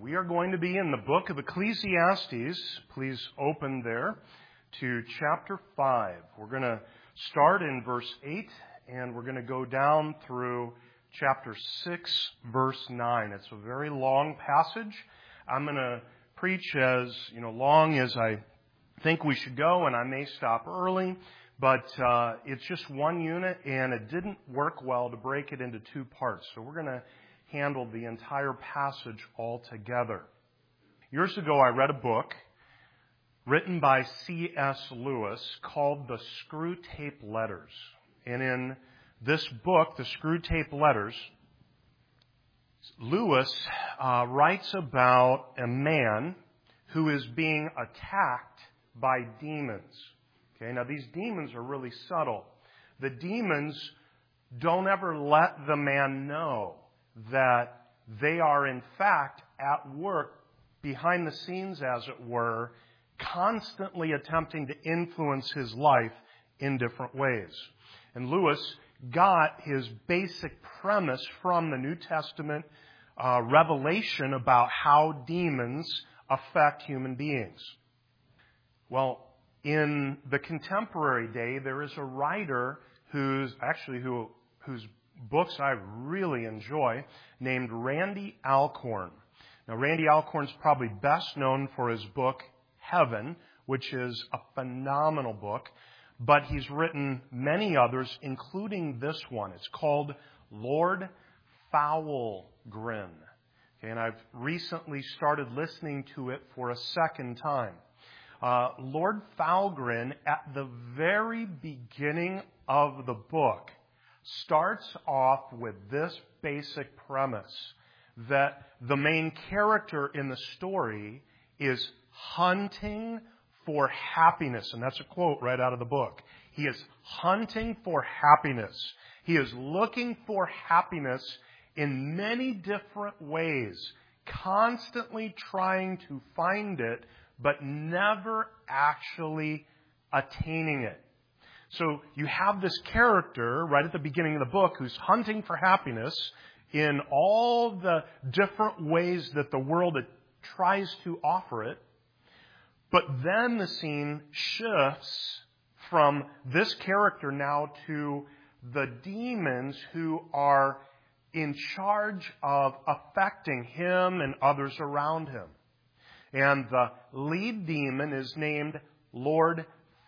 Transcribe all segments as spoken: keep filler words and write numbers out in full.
We are going to be in the book of Ecclesiastes. Please open there to chapter five. We're going to start in verse eight, and we're going to go down through chapter six, verse nine. It's a very long passage. I'm going to preach as you know long as I think we should go, and I may stop early. But uh, it's just one unit, and it didn't work well to break it into two parts. So we're going to handle the entire passage all together. Years ago, I read a book written by C S Lewis called The Screwtape Letters. And in this book, The Screwtape Letters, Lewis uh, writes about a man who is being attacked by demons. Okay, now these demons are really subtle. The demons don't ever let the man know that they are in fact at work behind the scenes, as it were, constantly attempting to influence his life in different ways. And Lewis got his basic premise from the New Testament uh, revelation about how demons affect human beings. Well, in the contemporary day, there is a writer who's actually who whose books I really enjoy, named Randy Alcorn. Now, Randy Alcorn's probably best known for his book Heaven, which is a phenomenal book, but he's written many others, including this one. It's called Lord Foulgrin. Okay, and I've recently started listening to it for a second time. Uh, Lord Foulgrin, at the very beginning of the book, starts off with this basic premise that the main character in the story is hunting for happiness. And that's a quote right out of the book. He is hunting for happiness. He is looking for happiness in many different ways, constantly trying to find it, but never actually attaining it. So you have this character right at the beginning of the book who's hunting for happiness in all the different ways that the world tries to offer it. But then the scene shifts from this character now to the demons who are in charge of affecting him and others around him. And the lead demon is named Lord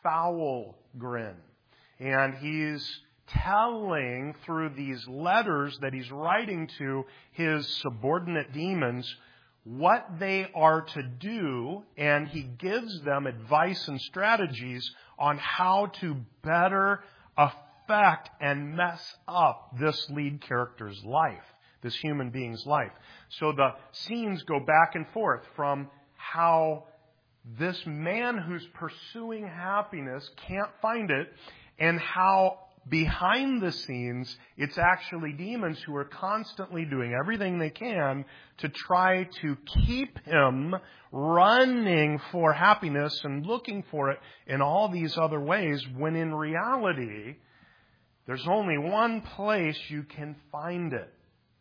Foulgrin. And he's telling through these letters that he's writing to his subordinate demons what they are to do, and he gives them advice and strategies on how to better affect and mess up this lead character's life, this human being's life. So the scenes go back and forth from how this man who's pursuing happiness can't find it, and how behind the scenes it's actually demons who are constantly doing everything they can to try to keep him running for happiness and looking for it in all these other ways, when in reality there's only one place you can find it.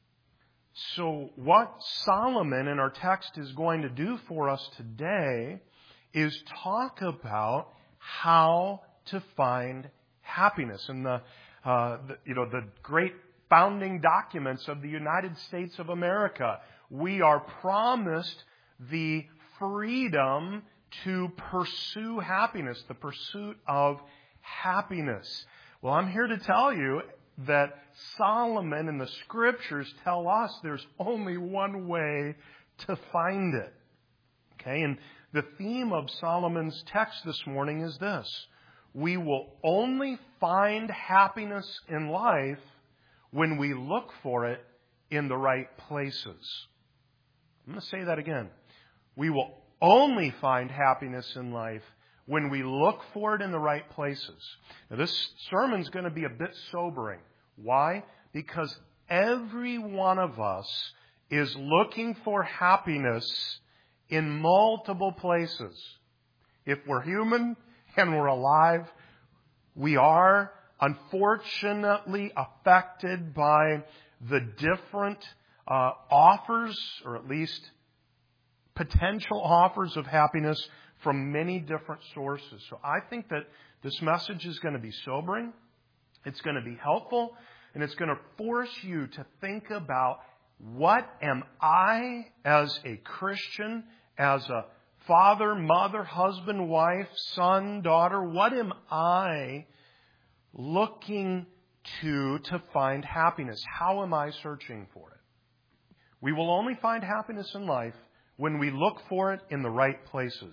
So what Solomon in our text is going to do for us today is talk about how to find happiness. In the, uh, the, you know, the great founding documents of the United States of America, we are promised the freedom to pursue happiness, the pursuit of happiness. Well, I'm here to tell you that Solomon and the Scriptures tell us there's only one way to find it. Okay, and the theme of Solomon's text this morning is this: we will only find happiness in life when we look for it in the right places. I'm going to say that again. We will only find happiness in life when we look for it in the right places. Now, this sermon's going to be a bit sobering. Why? Because every one of us is looking for happiness in multiple places. If we're human and we're alive, we are unfortunately affected by the different uh, offers, or at least potential offers of happiness from many different sources. So I think that this message is going to be sobering. It's going to be helpful. And it's going to force you to think about, what am I as a Christian, as a father, mother, husband, wife, son, daughter, what am I looking to to find happiness? How am I searching for it? We will only find happiness in life when we look for it in the right places.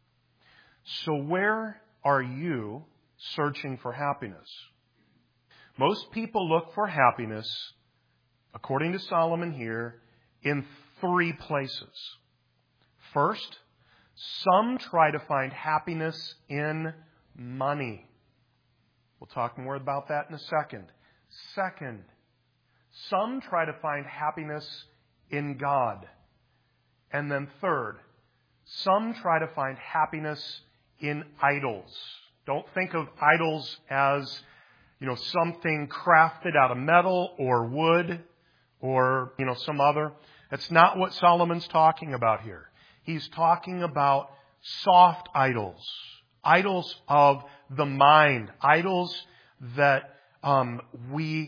So where are you searching for happiness? Most people look for happiness, according to Solomon here, in three places. First, some try to find happiness in money. We'll talk more about that in a second. Second, some try to find happiness in God. And then third, some try to find happiness in idols. Don't think of idols as, you know, something crafted out of metal or wood or, you know, some other. That's not what Solomon's talking about here. He's talking about soft idols, idols of the mind, idols that um, we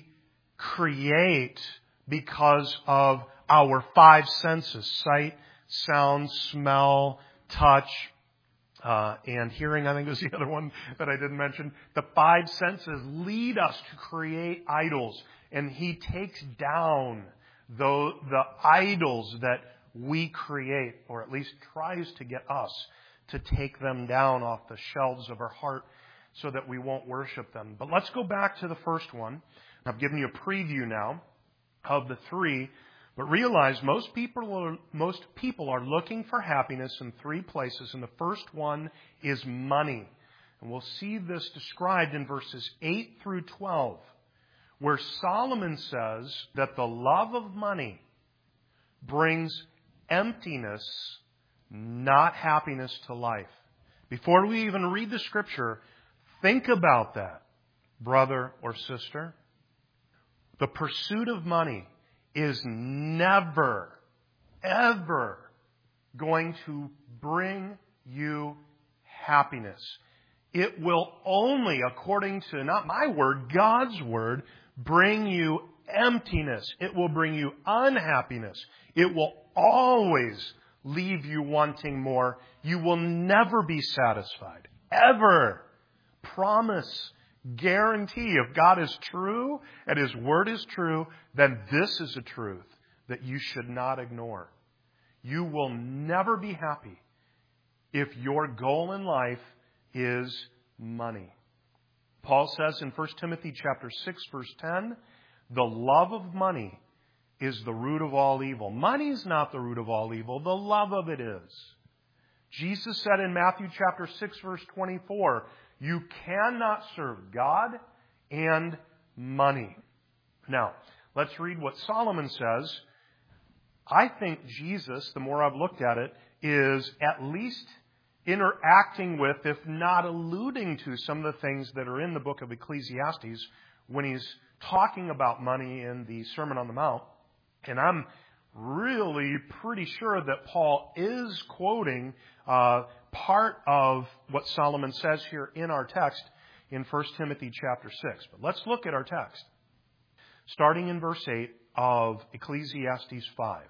create because of our five senses: sight, sound, smell, touch, uh, and hearing. I think was the other one that I didn't mention. The five senses lead us to create idols, and he takes down the, the idols that we create, or at least tries to get us to take them down off the shelves of our heart so that we won't worship them. But let's go back to the first one. I've given you a preview now of the three, but realize most people are, most people are looking for happiness in three places, and the first one is money. And we'll see this described in verses eight through twelve, where Solomon says that the love of money brings emptiness, not happiness, to life. Before we even read the scripture, think about that, brother or sister. The pursuit of money is never, ever going to bring you happiness. It will only, according to not my word, God's word, bring you emptiness. It will bring you unhappiness. It will always leave you wanting more. You will never be satisfied. Ever. Promise. Guarantee. If God is true and His word is true, then this is a truth that you should not ignore. You will never be happy if your goal in life is money. Paul says in First Timothy chapter six, verse ten, the love of money is the root of all evil. Money is not the root of all evil. The love of it is. Jesus said in Matthew chapter six, verse twenty-four, you cannot serve God and money. Now, let's read what Solomon says. I think Jesus, the more I've looked at it, is at least interacting with, if not alluding to, some of the things that are in the book of Ecclesiastes when he's talking about money in the Sermon on the Mount. And I'm really pretty sure that Paul is quoting uh, part of what Solomon says here in our text in First Timothy chapter six. But let's look at our text, starting in verse eight of Ecclesiastes five.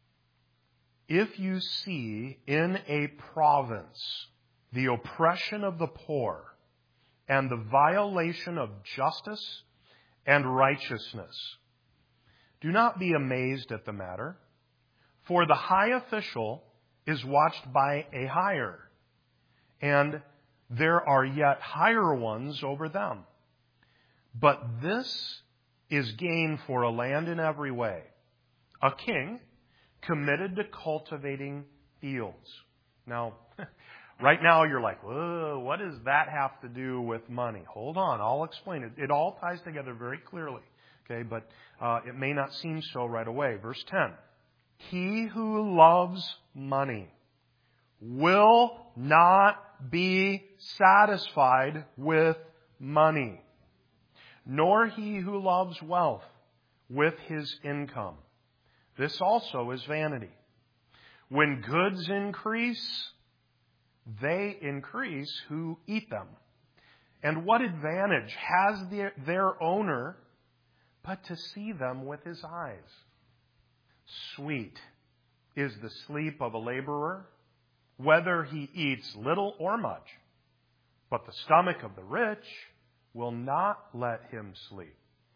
If you see in a province the oppression of the poor and the violation of justice and righteousness, do not be amazed at the matter, for the high official is watched by a higher, and there are yet higher ones over them. But this is gain for a land in every way, a king committed to cultivating fields. Now, right now you're like, whoa, what does that have to do with money? Hold on, I'll explain it. It all ties together very clearly. Okay, but uh, it may not seem so right away. Verse ten. He who loves money will not be satisfied with money, nor he who loves wealth with his income. This also is vanity. When goods increase, they increase who eat them. And what advantage has their, their owner but to see them with his eyes? Sweet is the sleep of a laborer, whether he eats little or much. But the stomach of the rich will not let him sleep.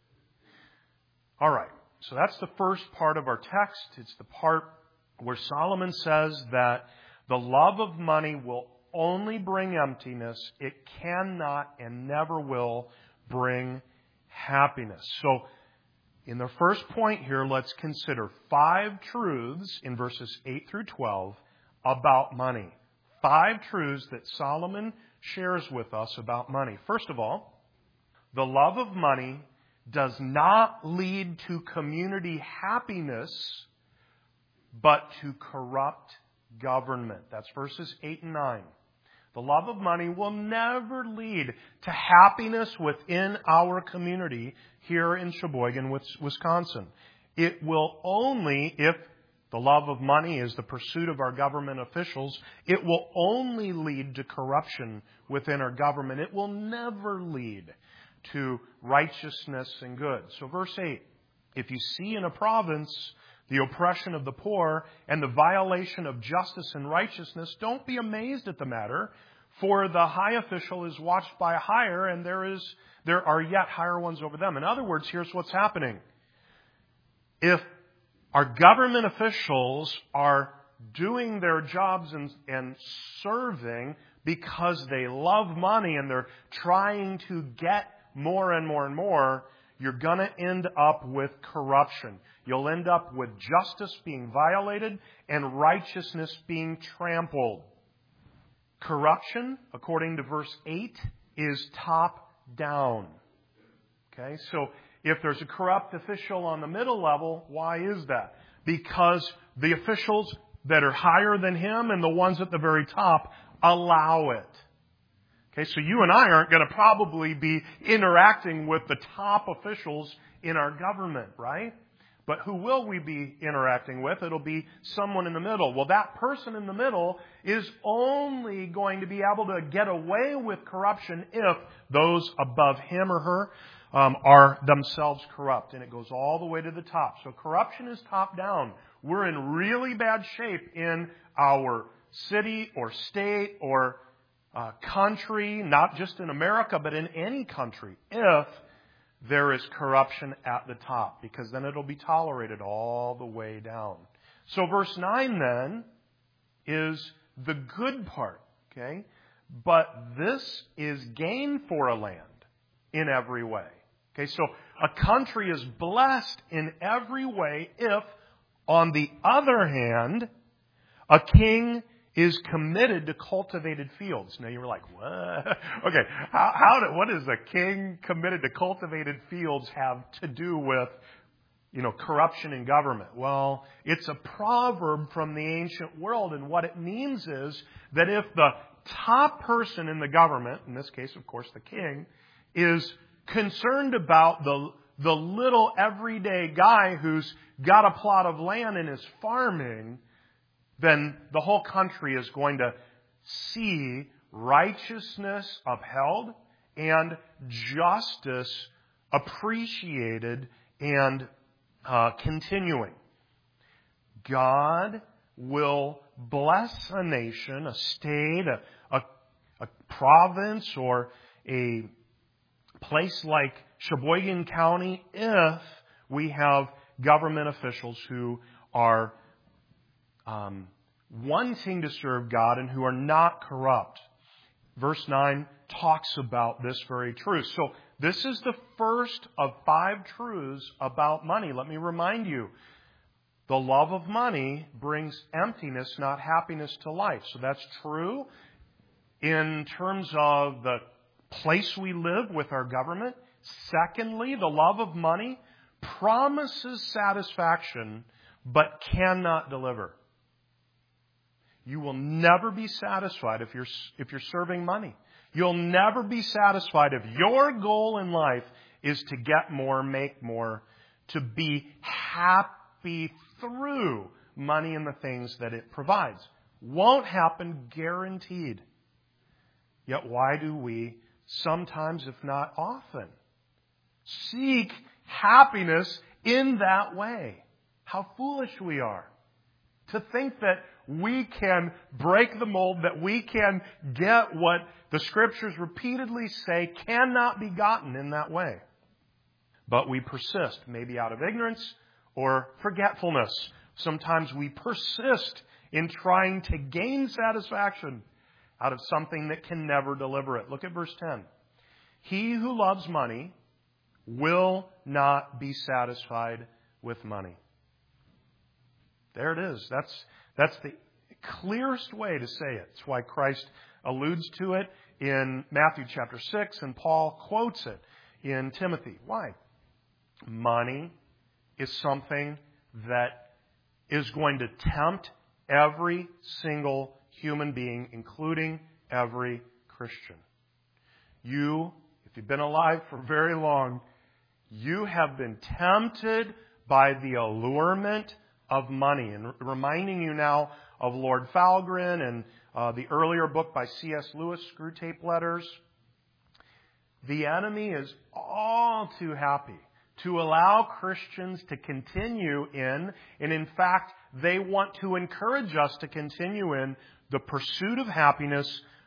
All right, so that's the first part of our text. It's the part where Solomon says that the love of money will only bring emptiness. It cannot and never will bring happiness. So, in the first point here, let's consider five truths in verses eight through twelve about money. Five truths that Solomon shares with us about money. First of all, the love of money does not lead to community happiness, but to corrupt government. That's verses eight and nine. The love of money will never lead to happiness within our community here in Sheboygan, Wisconsin. It will only, if the love of money is the pursuit of our government officials, it will only lead to corruption within our government. It will never lead to righteousness and good. So verse eight, if you see in a province the oppression of the poor and the violation of justice and righteousness, don't be amazed at the matter, for the high official is watched by a higher, and there is there are yet higher ones over them. In other words, here's what's happening. If our government officials are doing their jobs and, and serving because they love money and they're trying to get more and more and more, you're going to end up with corruption. You'll end up with justice being violated and righteousness being trampled. Corruption, according to verse eight, is top down. Okay, so if there's a corrupt official on the middle level, why is that? Because the officials that are higher than him and the ones at the very top allow it. Okay, so you and I aren't going to probably be interacting with the top officials in our government, right? But who will we be interacting with? It'll be someone in the middle. Well, that person in the middle is only going to be able to get away with corruption if those above him or her um, are themselves corrupt. And it goes all the way to the top. So corruption is top down. We're in really bad shape in our city or state or uh, country, not just in America, but in any country, if there is corruption at the top, because then it'll be tolerated all the way down. So verse nine then is the good part, okay? But this is gain for a land in every way. Okay, so a country is blessed in every way if, on the other hand, a king is committed to cultivated fields. Now you're like, what? Okay, how, how do, what does a king committed to cultivated fields have to do with, you know, corruption in government? Well, it's a proverb from the ancient world, and what it means is that if the top person in the government, in this case, of course, the king, is concerned about the the little everyday guy who's got a plot of land and is farming, then the whole country is going to see righteousness upheld and justice appreciated and uh, continuing. God will bless a nation, a state, a, a, a province, or a place like Sheboygan County if we have government officials who are Um, wanting to serve God and who are not corrupt. Verse nine talks about this very truth. So this is the first of five truths about money. Let me remind you, the love of money brings emptiness, not happiness, to life. So that's true in terms of the place we live with our government. Secondly, the love of money promises satisfaction but cannot deliver. You will never be satisfied if you're if you're serving money. You'll never be satisfied if your goal in life is to get more, make more, to be happy through money and the things that it provides. Won't happen, guaranteed. Yet why do we sometimes, if not often, seek happiness in that way? How foolish we are to think that we can break the mold, that we can get what the Scriptures repeatedly say cannot be gotten in that way. But we persist, maybe out of ignorance or forgetfulness. Sometimes we persist in trying to gain satisfaction out of something that can never deliver it. Look at verse ten. He who loves money will not be satisfied with money. There it is. That's, that's the clearest way to say it. It's why Christ alludes to it in Matthew chapter six, and Paul quotes it in Timothy. Why? Money is something that is going to tempt every single human being, including every Christian. You, if you've been alive for very long, you have been tempted by the allurement of money. And reminding you now of Lord Falgren and uh, the earlier book by C S Lewis, Screwtape Letters. The enemy is all too happy to allow Christians to continue in, and in fact, they want to encourage us to continue in the pursuit of happiness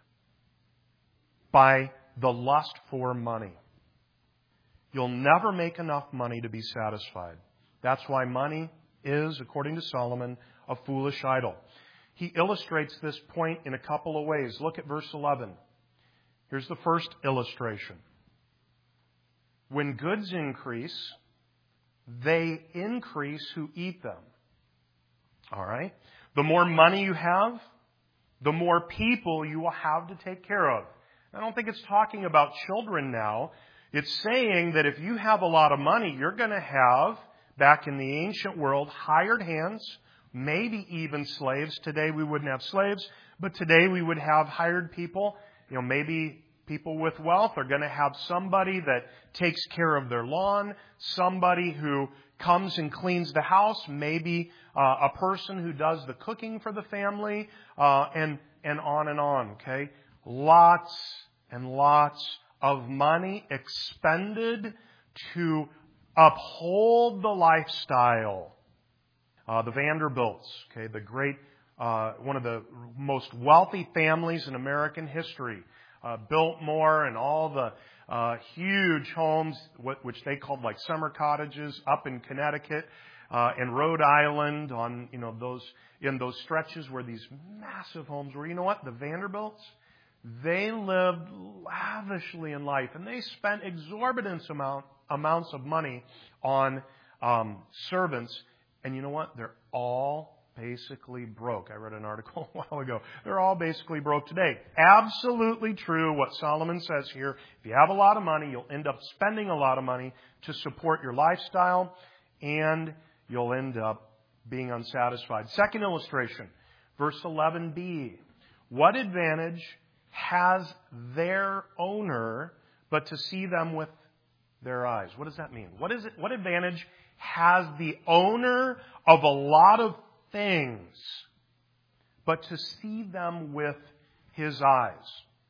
by the lust for money. You'll never make enough money to be satisfied. That's why money is, according to Solomon, a foolish idol. He illustrates this point in a couple of ways. Look at verse eleven. Here's the first illustration. When goods increase, they increase who eat them. All right? The more money you have, the more people you will have to take care of. I don't think it's talking about children now. It's saying that if you have a lot of money, you're going to have, back in the ancient world, hired hands, maybe even slaves. Today we wouldn't have slaves, but today we would have hired people. You know, maybe people with wealth are going to have somebody that takes care of their lawn, somebody who comes and cleans the house, maybe uh, a person who does the cooking for the family, uh, and and on and on. Okay, lots and lots of money expended to uphold the lifestyle. Uh, the Vanderbilts, okay, the great, uh, one of the most wealthy families in American history. Uh, Biltmore and all the uh, huge homes, what, which they called like summer cottages up in Connecticut uh, and Rhode Island, on you know those in those stretches where these massive homes were. You know what? The Vanderbilts, they lived lavishly in life, and they spent exorbitant amount amounts of money on um, servants. And you know what? They're all basically broke. I read an article a while ago. They're all basically broke today. Absolutely true what Solomon says here. If you have a lot of money, you'll end up spending a lot of money to support your lifestyle, and you'll end up being unsatisfied. Second illustration, verse eleven b. What advantage has their owner but to see them with their eyes? What does that mean? What is it? What advantage has the owner of a lot of things but to see them with his eyes?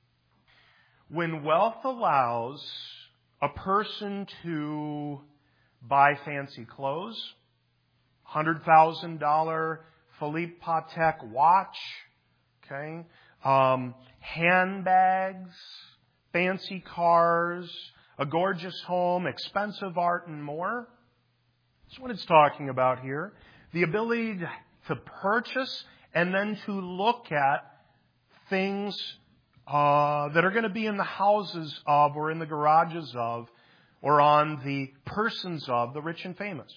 When wealth allows a person to buy fancy clothes, one hundred thousand dollars Philippe Patek watch, okay, um, handbags, fancy cars, a gorgeous home, expensive art, and more. That's what it's talking about here. The ability to purchase and then to look at things uh, that are going to be in the houses of or in the garages of or on the persons of the rich and famous.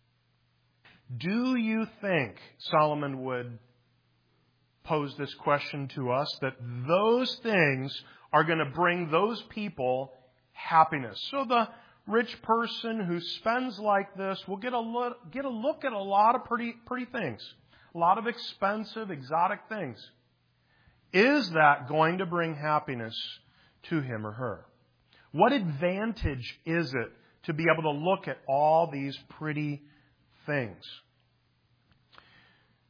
Do you think, Solomon would pose this question to us, that those things are going to bring those people happiness? So the rich person who spends like this will get a look, get a look at a lot of pretty, pretty things, a lot of expensive, exotic things. Is that going to bring happiness to him or her? What advantage is it to be able to look at all these pretty things?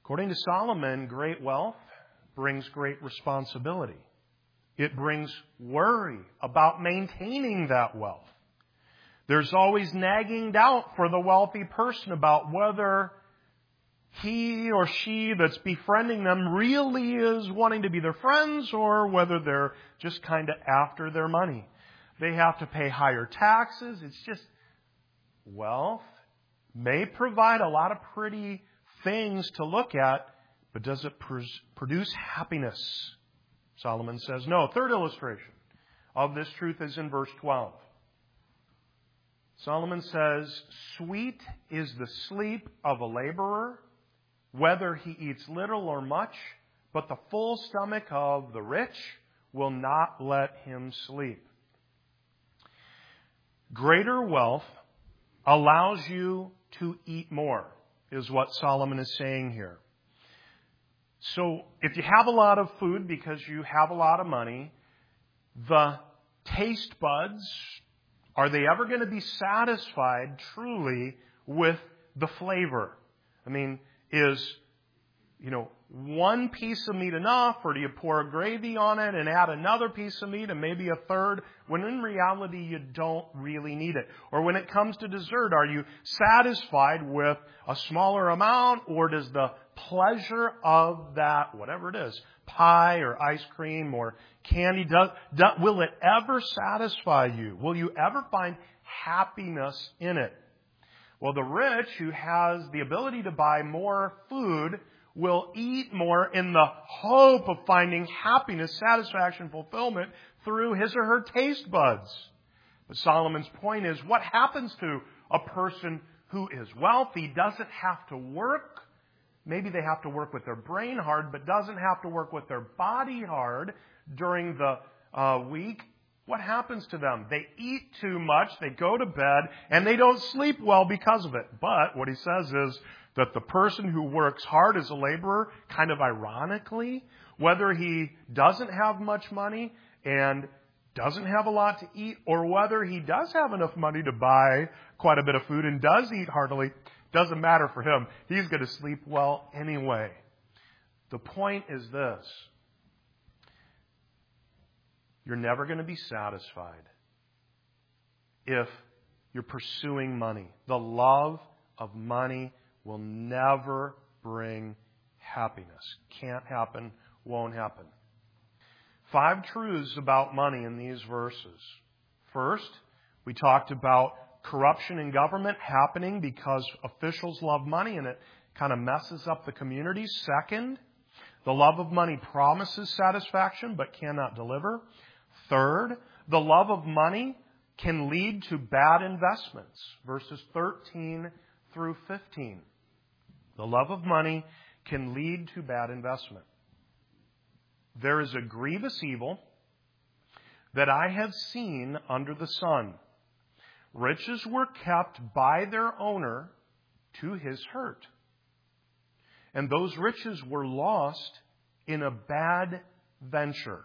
According to Solomon, great wealth brings great responsibility. It brings worry about maintaining that wealth. There's always nagging doubt for the wealthy person about whether he or she that's befriending them really is wanting to be their friends or whether they're just kind of after their money. They have to pay higher taxes. It's just, wealth may provide a lot of pretty things to look at, but does it produce happiness? Solomon says no. Third illustration of this truth is in verse twelve. Solomon says, sweet is the sleep of a laborer, whether he eats little or much, but the full stomach of the rich will not let him sleep. Greater wealth allows you to eat more, is what Solomon is saying here. So if you have a lot of food because you have a lot of money, the taste buds, are they ever going to be satisfied truly with the flavor? I mean, is, you know, one piece of meat enough, or do you pour a gravy on it and add another piece of meat and maybe a third, when in reality you don't really need it? Or when it comes to dessert, are you satisfied with a smaller amount, or does the pleasure of that, whatever it is, pie or ice cream or candy, does, does, will it ever satisfy you? Will you ever find happiness in it? Well, the rich who has the ability to buy more food will eat more in the hope of finding happiness, satisfaction, fulfillment through his or her taste buds. But Solomon's point is, what happens to a person who is wealthy, doesn't have to work? Maybe they have to work with their brain hard, but doesn't have to work with their body hard during the uh, week. What happens to them? They eat too much, they go to bed, and they don't sleep well because of it. But what he says is that the person who works hard as a laborer, kind of ironically, whether he doesn't have much money and doesn't have a lot to eat, or whether he does have enough money to buy quite a bit of food and does eat heartily, doesn't matter for him. He's going to sleep well anyway. The point is this: you're never going to be satisfied if you're pursuing money. The love of money will never bring happiness. Can't happen, won't happen. Five truths about money in these verses. First, we talked about corruption in government happening because officials love money and it kind of messes up the community. Second, the love of money promises satisfaction but cannot deliver. Third, the love of money can lead to bad investments. Verses thirteen through fifteen. The love of money can lead to bad investment. There is a grievous evil that I have seen under the sun. Riches were kept by their owner to his hurt. And those riches were lost in a bad venture.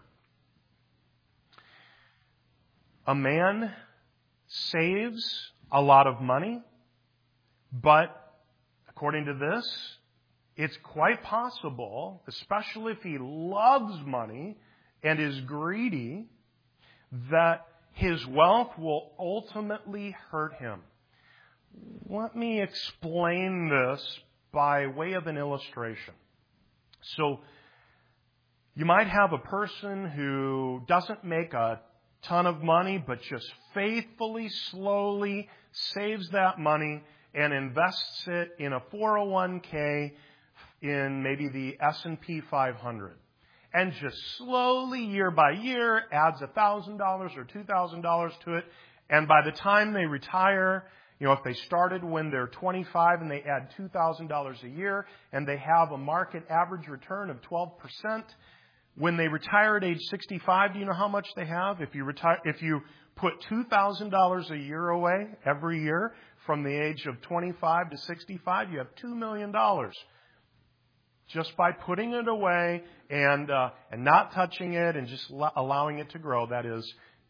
A man saves a lot of money, but according to this, it's quite possible, especially if he loves money and is greedy, that his wealth will ultimately hurt him. Let me explain this by way of an illustration. So, you might have a person who doesn't make a ton of money, but just faithfully, slowly saves that money and invests it in a four oh one k in maybe the S and P five hundred. And just slowly, year by year, adds one thousand dollars or two thousand dollars to it. And by the time they retire, you know, if they started when they're twenty-five and they add two thousand dollars a year and they have a market average return of twelve percent, when they retire at age sixty-five, do you know how much they have? If you retire, if you put two thousand dollars a year away every year from the age of twenty-five to sixty-five, you have two million dollars. Just by putting it away and uh, and not touching it and just lo- allowing it to grow. That is,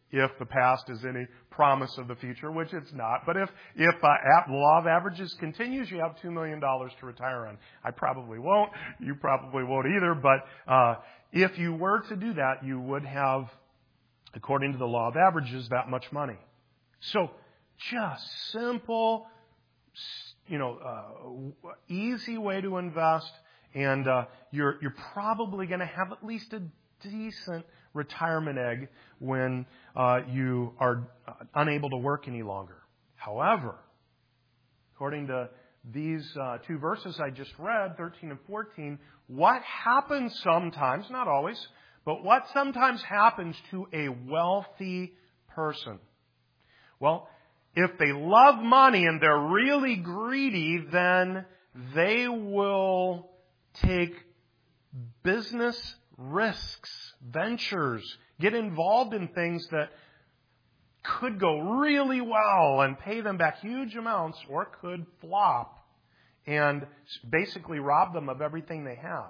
if the past is any promise of the future, which it's not. But if, if uh, the law of averages continues, you have two million dollars to retire on. I probably won't. You probably won't either. But uh, if you were to do that, you would have, according to the law of averages, that much money. So just simple, you know, uh, easy way to invest. And uh, you're, you're probably going to have at least a decent retirement egg when uh, you are uh, unable to work any longer. However, according to these uh, two verses I just read, thirteen and fourteen, what happens sometimes, not always, but what sometimes happens to a wealthy person? Well, if they love money and they're really greedy, then they will take business risks, ventures, get involved in things that could go really well and pay them back huge amounts, or could flop and basically rob them of everything they have.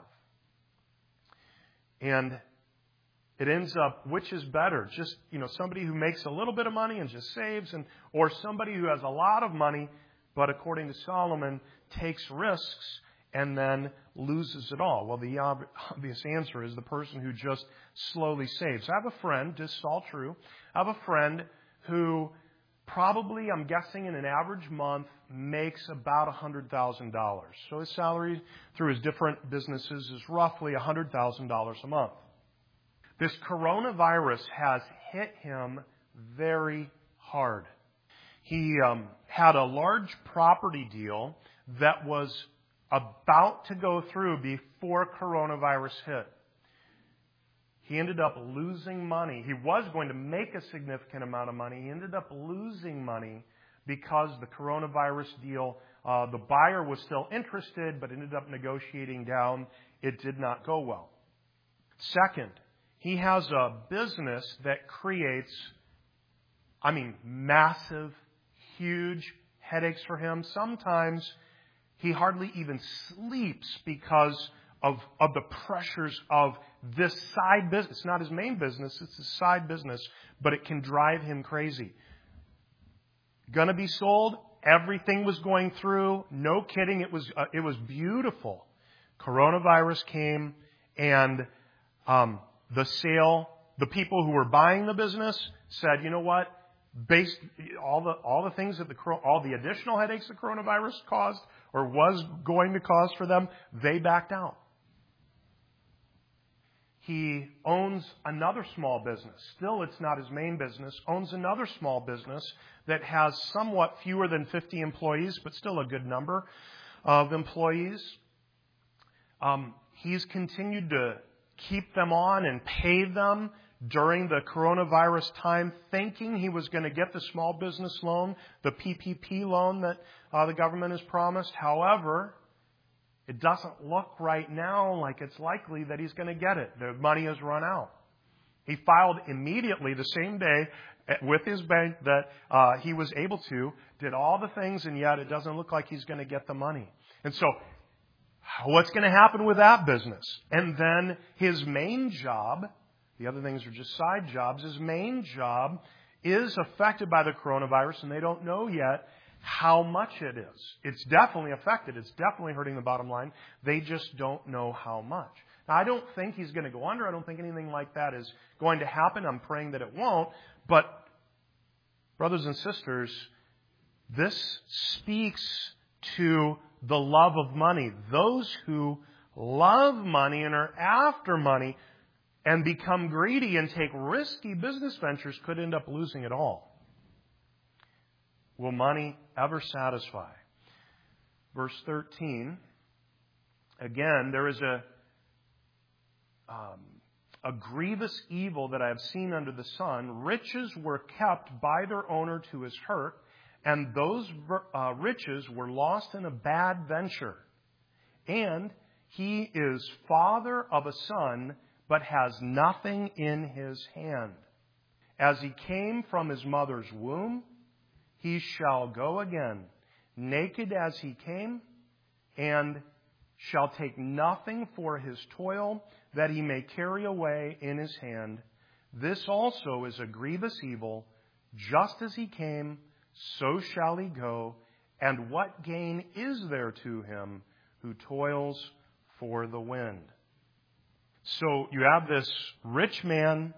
And it ends up, which is better? Just, you know, somebody who makes a little bit of money and just saves, and or somebody who has a lot of money, but according to Solomon, takes risks and then loses it all? Well, the obvious answer is the person who just slowly saves. I have a friend, this is all true, I have a friend who probably, I'm guessing in an average month, makes about one hundred thousand dollars. So his salary through his different businesses is roughly one hundred thousand dollars a month. This coronavirus has hit him very hard. He um, had a large property deal that was about to go through before coronavirus hit. He ended up losing money. He was going to make a significant amount of money. He ended up losing money because the coronavirus deal, uh, the buyer was still interested, but ended up negotiating down. It did not go well. Second, he has a business that creates, I mean, massive, huge headaches for him. Sometimes he hardly even sleeps because of, of the pressures of this side business. It's not his main business, it's his side business, but it can drive him crazy. Gonna be sold. Everything was going through. No kidding. It was, uh, it was beautiful. Coronavirus came, and um, the sale, the people who were buying the business said, you know what? Based all the all the things that the all the additional headaches the coronavirus caused or was going to cause for them, they backed out. He owns another small business. Still, it's not his main business. Owns another small business that has somewhat fewer than fifty employees, but still a good number of employees. Um, he's continued to keep them on and pay them during the coronavirus time, thinking he was going to get the small business loan, the P P P loan that uh, the government has promised. However, it doesn't look right now like it's likely that he's going to get it. The money has run out. He filed immediately the same day with his bank that uh, he was able to, did all the things, and yet it doesn't look like he's going to get the money. And so, what's going to happen with that business? And then his main job, the other things are just side jobs, his main job is affected by the coronavirus, and they don't know yet how much it is. It's definitely affected. It's definitely hurting the bottom line. They just don't know how much. Now, I don't think he's going to go under. I don't think anything like that is going to happen. I'm praying that it won't. But, brothers and sisters, this speaks to the love of money. Those who love money and are after money and become greedy and take risky business ventures could end up losing it all. Will money ever satisfy? Verse thirteen, again, there is a, um, a grievous evil that I have seen under the sun. Riches were kept by their owner to his hurt, and those uh, riches were lost in a bad venture. And he is father of a son, but has nothing in his hand. As he came from his mother's womb, he shall go again, naked as he came, and shall take nothing for his toil that he may carry away in his hand. This also is a grievous evil. Just as he came, so shall he go. And what gain is there to him who toils for the wind? So you have this rich man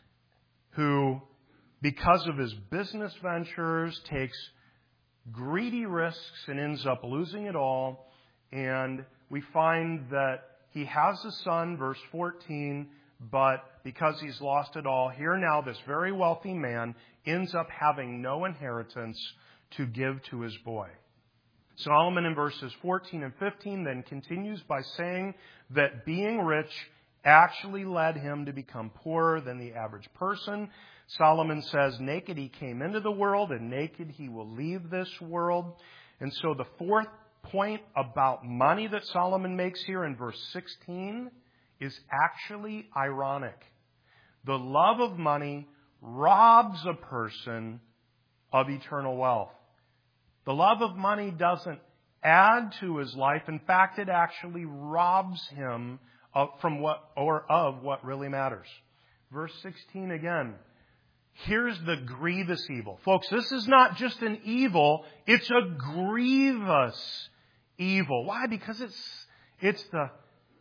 who, because of his business ventures, takes greedy risks and ends up losing it all. And we find that he has a son, verse fourteen, but because he's lost it all, here now this very wealthy man ends up having no inheritance to give to his boy. Solomon in verses fourteen and fifteen then continues by saying that being rich actually led him to become poorer than the average person. Solomon says, naked he came into the world, and naked he will leave this world. And so the fourth point about money that Solomon makes here in verse sixteen is actually ironic. The love of money robs a person of eternal wealth. The love of money doesn't add to his life. In fact, it actually robs him of, from what or of what really matters. Verse sixteen again. Here's the grievous evil. Folks, this is not just an evil, it's a grievous evil. Why? Because it's it's the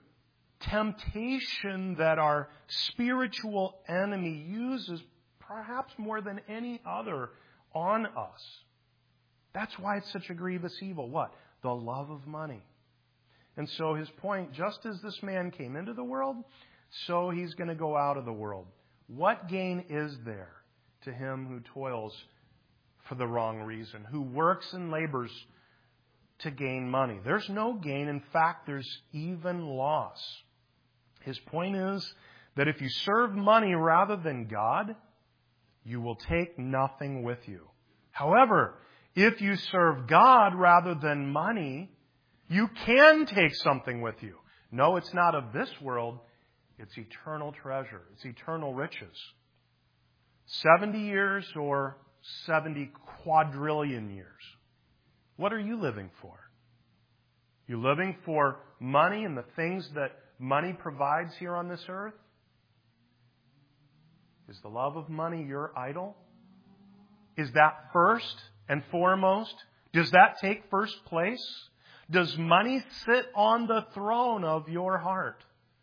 temptation that our spiritual enemy uses perhaps more than any other on us. That's why it's such a grievous evil. What? The love of money. And so his point, just as this man came into the world, so he's going to go out of the world. What gain is there to him who toils for the wrong reason, who works and labors to gain money? There's no gain. In fact, there's even loss. His point is that if you serve money rather than God, you will take nothing with you. However, if you serve God rather than money, you can take something with you. No, it's not of this world. It's eternal treasure. It's eternal riches. seventy years or seventy quadrillion years. What are you living for? You living for money and the things that money provides here on this earth? Is the love of money your idol? Is that first and foremost? Does that take first place? Does money sit on the throne of your heart?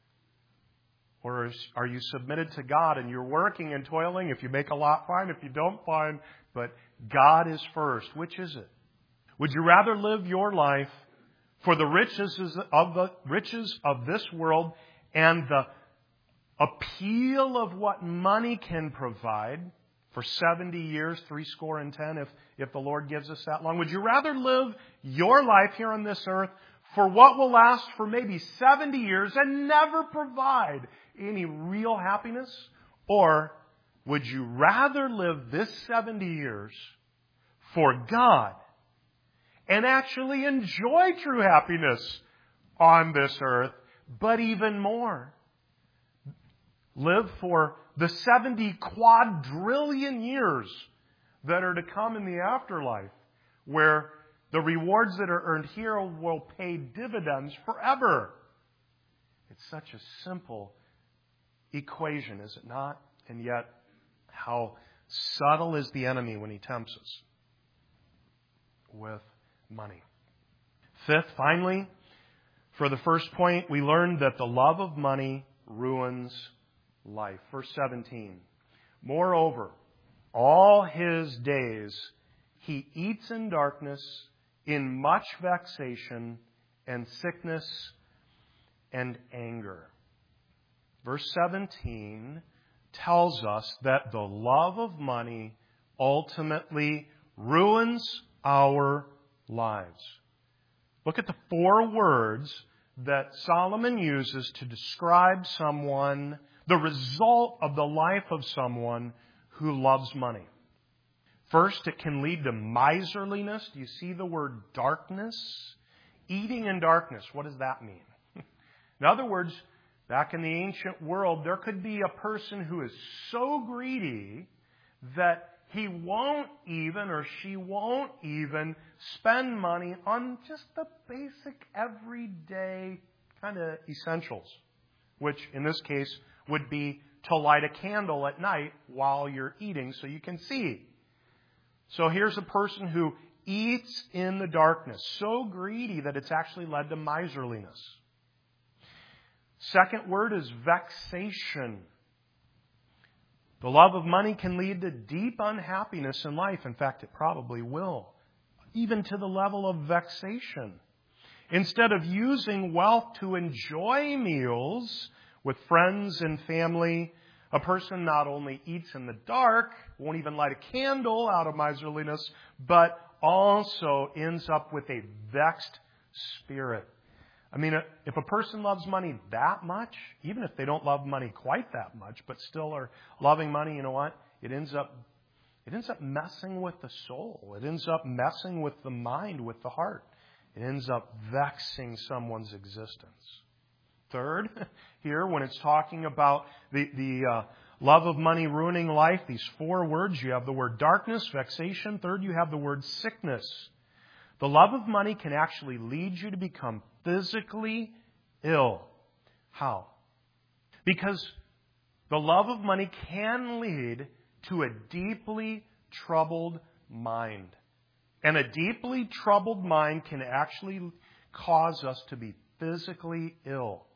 Or are you submitted to God and you're working and toiling? If you make a lot, fine. If you don't, fine. But God is first. Which is it? Would you rather live your life for the riches of the riches of this world and the appeal of what money can provide for seventy years, three score and ten, if, if the Lord gives us that long? Would you rather live your life here on this earth for what will last for maybe seventy years and never provide any real happiness? Or would you rather live this seventy years for God and actually enjoy true happiness on this earth, but even more? Live for the seventy quadrillion years that are to come in the afterlife, where the rewards that are earned here will pay dividends forever. It's such a simple equation, is it not? And yet, how subtle is the enemy when he tempts us with money. Fifth, finally, for the first point, we learned that the love of money ruins life. Verse seventeen. Moreover, all his days he eats in darkness, in much vexation and sickness and anger. Verse seventeen tells us that the love of money ultimately ruins our lives. Look at the four words that Solomon uses to describe someone, the result of the life of someone who loves money. First, it can lead to miserliness. Do you see the word darkness? Eating in darkness. What does that mean? In other words, back in the ancient world, there could be a person who is so greedy that he won't even or she won't even spend money on just the basic everyday kind of essentials, which in this case would be to light a candle at night while you're eating so you can see. So here's a person who eats in the darkness, so greedy that it's actually led to miserliness. Second word is vexation. The love of money can lead to deep unhappiness in life. In fact, it probably will, even to the level of vexation. Instead of using wealth to enjoy meals with friends and family, a person not only eats in the dark, won't even light a candle out of miserliness, but also ends up with a vexed spirit. I mean, if a person loves money that much, even if they don't love money quite that much, but still are loving money, you know what? It ends up, it ends up messing with the soul. It ends up messing with the mind, with the heart. It ends up vexing someone's existence. Third, here, when it's talking about the, the uh, love of money ruining life, these four words, you have the word darkness, vexation. Third, you have the word sickness. The love of money can actually lead you to become physically ill. How? Because the love of money can lead to a deeply troubled mind. And a deeply troubled mind can actually cause us to be physically ill.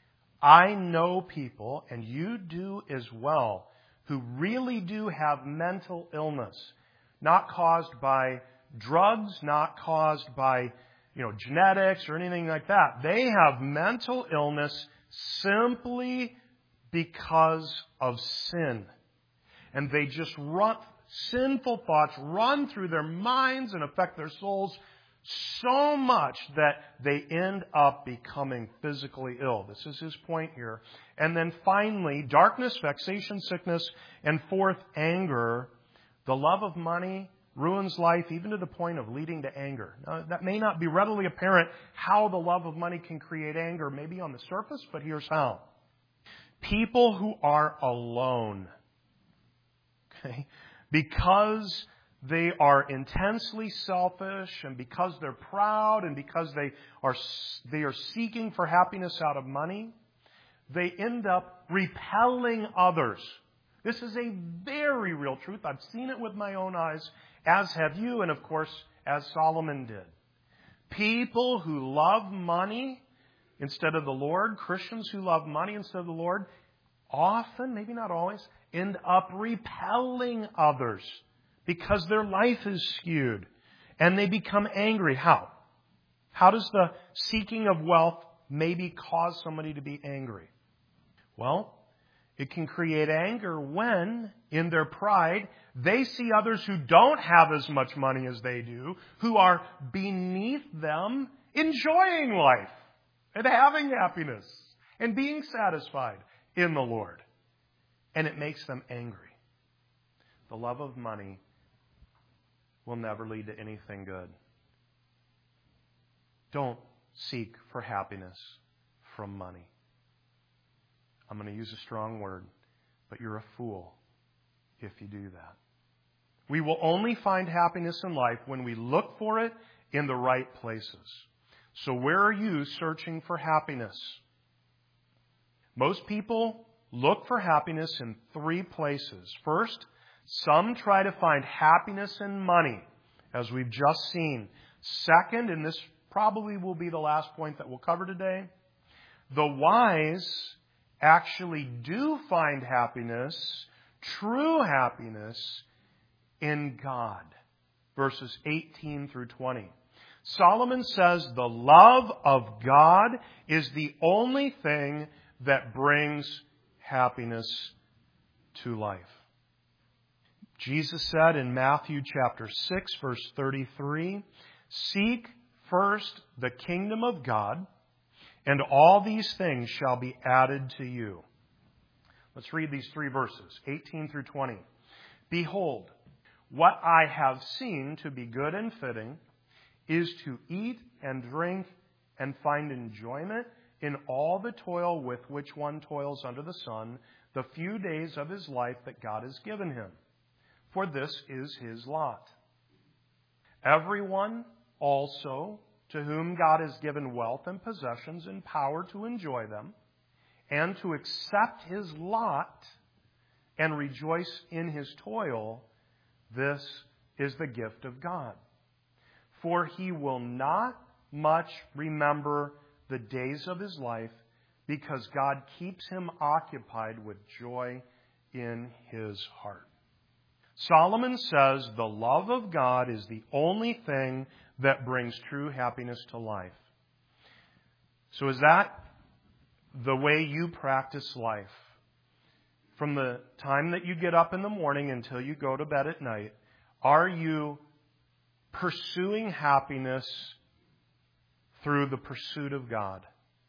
I know people, and you do as well, who really do have mental illness, not caused by drugs, not caused by, you know, genetics or anything like that. They have mental illness simply because of sin. And they just run, sinful thoughts run through their minds and affect their souls so much that they end up becoming physically ill. This is his point here. And then finally, darkness, vexation, sickness, and fourth, anger. The love of money ruins life even to the point of leading to anger. Now, that may not be readily apparent how the love of money can create anger, maybe on the surface, but here's how. People who are alone, okay, because they are intensely selfish, and because they're proud, and because they are they are seeking for happiness out of money, they end up repelling others. This is a very real truth. I've seen it with my own eyes, as have you, and of course, as Solomon did. People who love money instead of the Lord, Christians who love money instead of the Lord, often, maybe not always, end up repelling others because their life is skewed and they become angry. How? How does the seeking of wealth maybe cause somebody to be angry? Well, it can create anger when, in their pride, they see others who don't have as much money as they do, who are beneath them, enjoying life and having happiness and being satisfied in the Lord. And it makes them angry. The love of money will never lead to anything good. Don't seek for happiness from money. I'm going to use a strong word, but you're a fool if you do that. We will only find happiness in life when we look for it in the right places. So where are you searching for happiness? Most people look for happiness in three places. First, some try to find happiness in money, as we've just seen. Second, and this probably will be the last point that we'll cover today, the wise actually do find happiness, true happiness, in God. Verses eighteen through twenty. Solomon says the love of God is the only thing that brings happiness to life. Jesus said in Matthew chapter six, verse thirty-three, "Seek first the kingdom of God, and all these things shall be added to you." Let's read these three verses, eighteen through twenty. "Behold, what I have seen to be good and fitting is to eat and drink and find enjoyment in all the toil with which one toils under the sun, the few days of his life that God has given him. For this is his lot. Everyone also to whom God has given wealth and possessions and power to enjoy them, and to accept his lot and rejoice in his toil, this is the gift of God. For he will not much remember the days of his life, because God keeps him occupied with joy in his heart. Solomon says the love of God is the only thing that brings true happiness to life. So is that the way you practice life? From the time that you get up in the morning until you go to bed at night, are you pursuing happiness through the pursuit of God?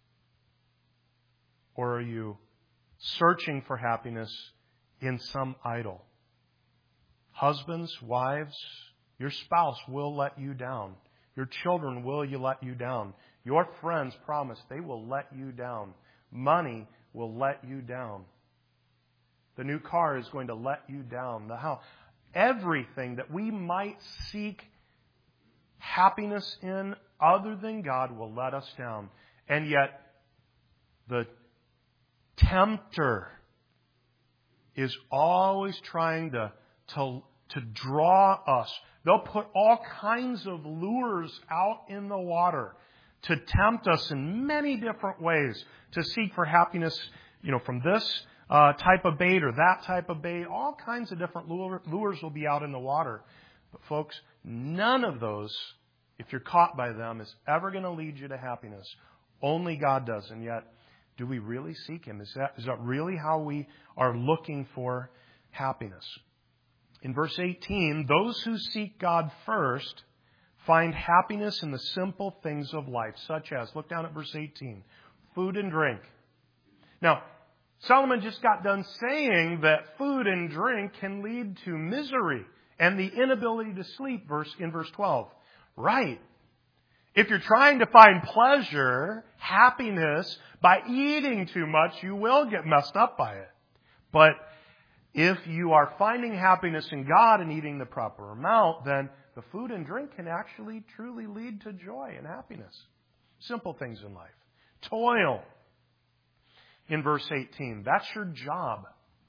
Or are you searching for happiness in some idol? Husbands, wives, your spouse will let you down. Your children will you let you down. Your friends promise they will let you down. Money will let you down. The new car is going to let you down. The house. Everything that we might seek happiness in other than God will let us down. And yet, the tempter is always trying to, to, to draw us. They'll put all kinds of lures out in the water to tempt us in many different ways to seek for happiness, you know, from this uh, type of bait or that type of bait. All kinds of different lure, lures will be out in the water. But folks, none of those, if you're caught by them, is ever going to lead you to happiness. Only God does. And yet, do we really seek Him? Is that, is that really how we are looking for happiness? In verse eighteen, those who seek God first find happiness in the simple things of life, such as, look down at verse eighteen, food and drink. Now, Solomon just got done saying that food and drink can lead to misery and the inability to sleep, verse in verse twelve. Right. If you're trying to find pleasure, happiness, by eating too much, you will get messed up by it. But if you are finding happiness in God and eating the proper amount, then the food and drink can actually truly lead to joy and happiness. Simple things in life. Toil. In verse eighteen, that's your job.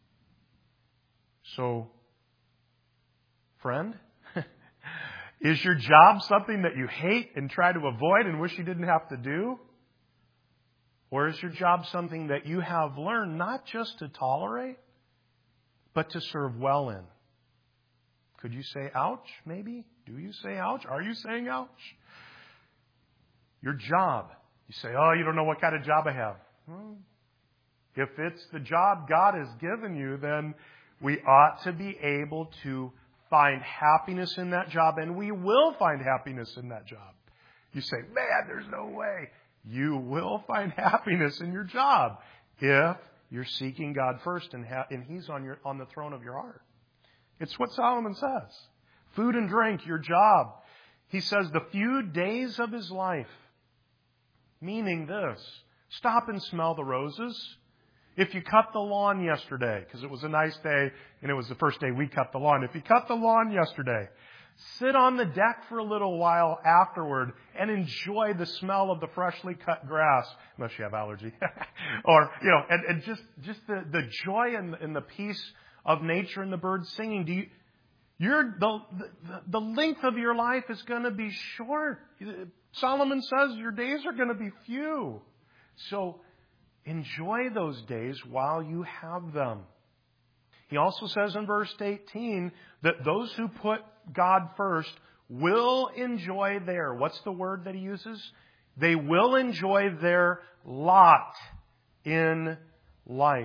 So, friend, is your job something that you hate and try to avoid and wish you didn't have to do? Or is your job something that you have learned not just to tolerate, but to serve well in? Could you say ouch, maybe? Do you say ouch? Are you saying ouch? Your job. You say, oh, you don't know what kind of job I have. Well, if it's the job God has given you, then we ought to be able to find happiness in that job, and we will find happiness in that job. You say, man, there's no way. You will find happiness in your job if you're seeking God first and, ha- and He's on your on the throne of your heart. It's what Solomon says. Food and drink, your job. He says the few days of his life, meaning this, stop and smell the roses. If you cut the lawn yesterday, because it was a nice day and it was the first day we cut the lawn. If you cut the lawn yesterday, sit on the deck for a little while afterward and enjoy the smell of the freshly cut grass, unless you have allergy. or, you know, and, and just, just the, the joy and, and the peace of nature and the birds singing. Do you, you're, the, the, the length of your life is going to be short. Solomon says your days are going to be few. So, enjoy those days while you have them. He also says in verse eighteen that those who put God first will enjoy their, what's the word that he uses? They will enjoy their lot in life.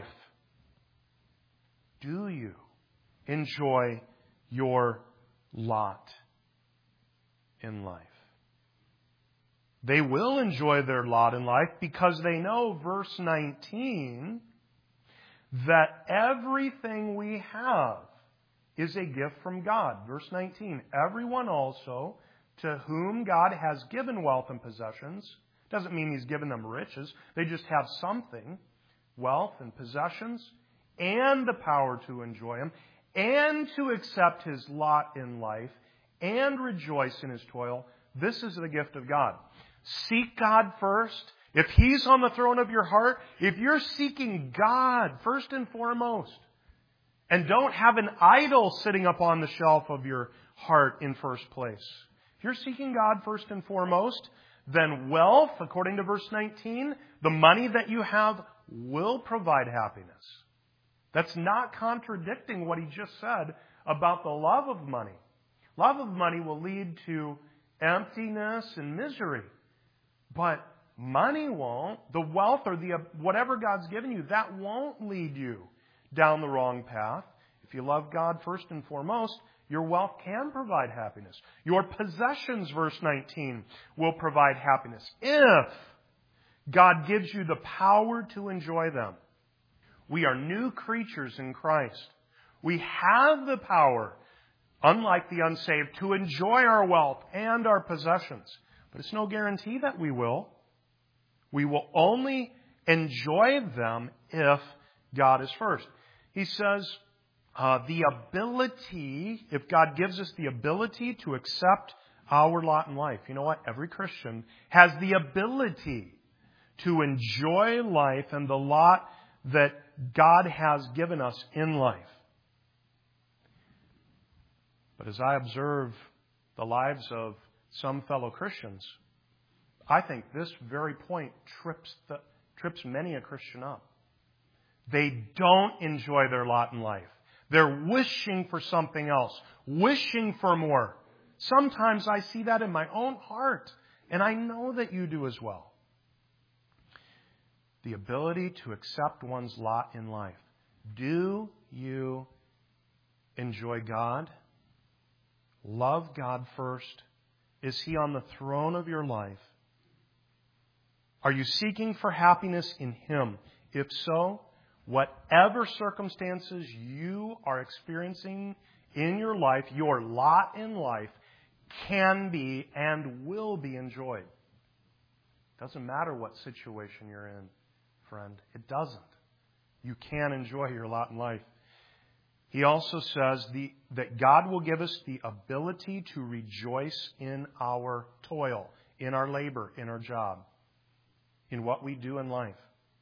Do you enjoy your lot in life? They will enjoy their lot in life because they know, verse nineteen, that everything we have is a gift from God. Verse nineteen, everyone also to whom God has given wealth and possessions, doesn't mean He's given them riches, they just have something, wealth and possessions, and the power to enjoy them, and to accept his lot in life, and rejoice in his toil. This is the gift of God. Seek God first. if He's on the throne of your heart, if you're seeking God first and foremost, and don't have an idol sitting up on the shelf of your heart in first place, if you're seeking God first and foremost, then wealth, according to verse nineteen, the money that you have will provide happiness. That's not contradicting what he just said about the love of money. Love of money will lead to emptiness and misery. But money won't. The wealth or the whatever God's given you, that won't lead you down the wrong path. If you love God first and foremost, your wealth can provide happiness. Your possessions, verse nineteen, will provide happiness if God gives you the power to enjoy them. We are new creatures in Christ. We have the power, unlike the unsaved, to enjoy our wealth and our possessions. But it's no guarantee that we will. We will only enjoy them if God is first. He says, uh, the ability, if God gives us the ability to accept our lot in life. You know what? Every Christian has the ability to enjoy life and the lot that God has given us in life. But as I observe the lives of some fellow Christians, I think this very point trips the, trips many a Christian up. They don't enjoy their lot in life. They're wishing for something else, wishing for more. Sometimes I see that in my own heart, and I know that you do as well. The ability to accept one's lot in life. Do you enjoy God? Love God first? Is He on the throne of your life? Are you seeking for happiness in Him? If so, whatever circumstances you are experiencing in your life, your lot in life can be and will be enjoyed. Doesn't matter what situation you're in, friend. It doesn't. You can enjoy your lot in life. He also says the, that God will give us the ability to rejoice in our toil, in our labor, in our job, in what we do in life.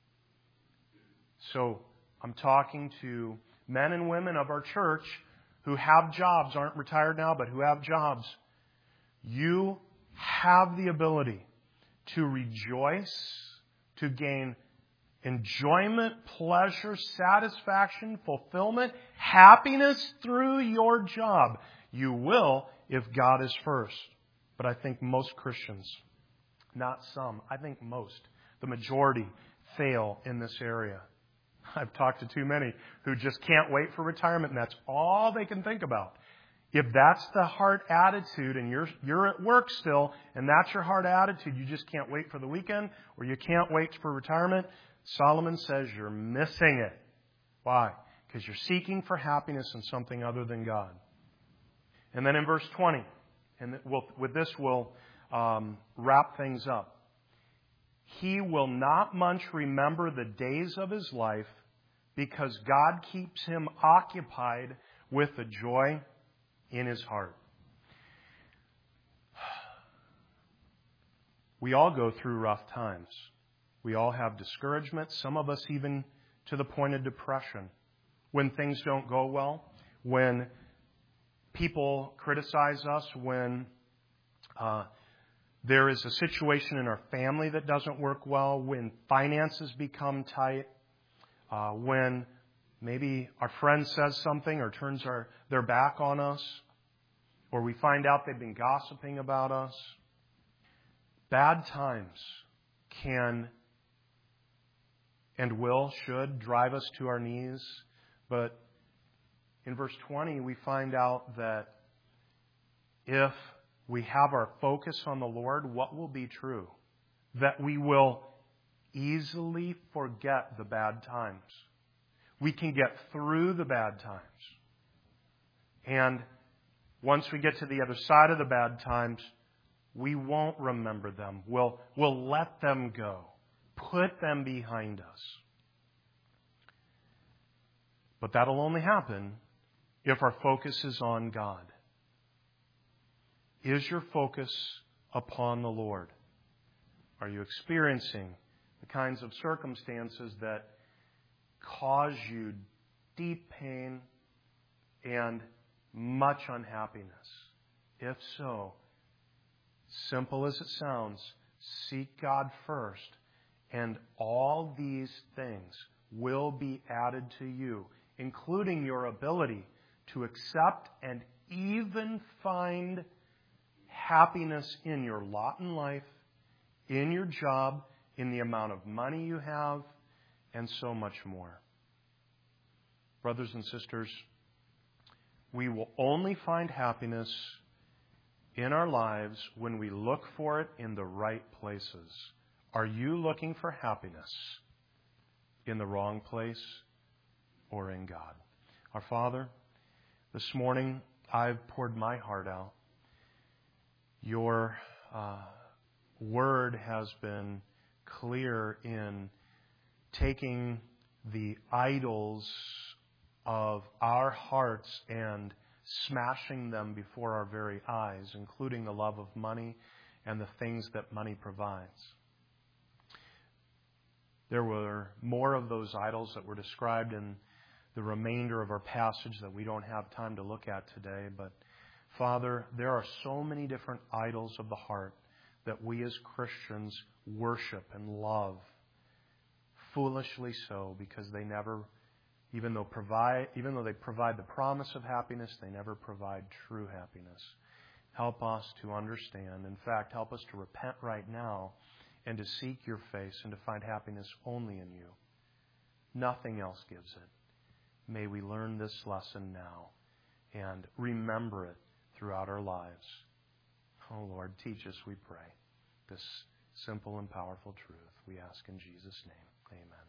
So I'm talking to men and women of our church who have jobs, aren't retired now, but who have jobs. You have the ability to rejoice, to gain enjoyment, pleasure, satisfaction, fulfillment, happiness through your job. You will if God is first. But I think most Christians, not some, I think most, the majority, fail in this area. I've talked to too many who just can't wait for retirement, and that's all they can think about. If that's the heart attitude, and you're you're at work still, and that's your heart attitude, you just can't wait for the weekend, or you can't wait for retirement, Solomon says you're missing it. Why? Because you're seeking for happiness in something other than God. And then in verse twenty, and we'll, with this we'll um, wrap things up. He will not much remember the days of his life because God keeps him occupied with the joy in his heart. We all go through rough times. We all have discouragement, some of us even to the point of depression. When things don't go well, when people criticize us, when uh, there is a situation in our family that doesn't work well, when finances become tight, uh, when maybe our friend says something or turns our, their back on us, or we find out they've been gossiping about us. Bad times can and will, should, drive us to our knees. But in verse twenty, we find out that if we have our focus on the Lord, what will be true? That we will easily forget the bad times. We can get through the bad times. And once we get to the other side of the bad times, we won't remember them. We'll, we'll let them go. Put them behind us. But that'll only happen if our focus is on God. Is your focus upon the Lord? Are you experiencing kinds of circumstances that cause you deep pain and much unhappiness? If so, simple as it sounds, seek God first, and all these things will be added to you, including your ability to accept and even find happiness in your lot in life, in your job, in the amount of money you have, and so much more. Brothers and sisters, we will only find happiness in our lives when we look for it in the right places. Are you looking for happiness in the wrong place or in God? Our Father, this morning I've poured my heart out. Your uh, word has been clear in taking the idols of our hearts and smashing them before our very eyes, including the love of money and the things that money provides. There were more of those idols that were described in the remainder of our passage that we don't have time to look at today. But Father, there are so many different idols of the heart that we as Christians worship and love, foolishly so, because they never, even though provide, even though they provide the promise of happiness, they never provide true happiness. Help us to understand. In fact, help us to repent right now and to seek your face and to find happiness only in you. Nothing else gives it. May we learn this lesson now and remember it throughout our lives. Oh Lord, teach us, we pray, this simple and powerful truth. We ask in Jesus' name. Amen.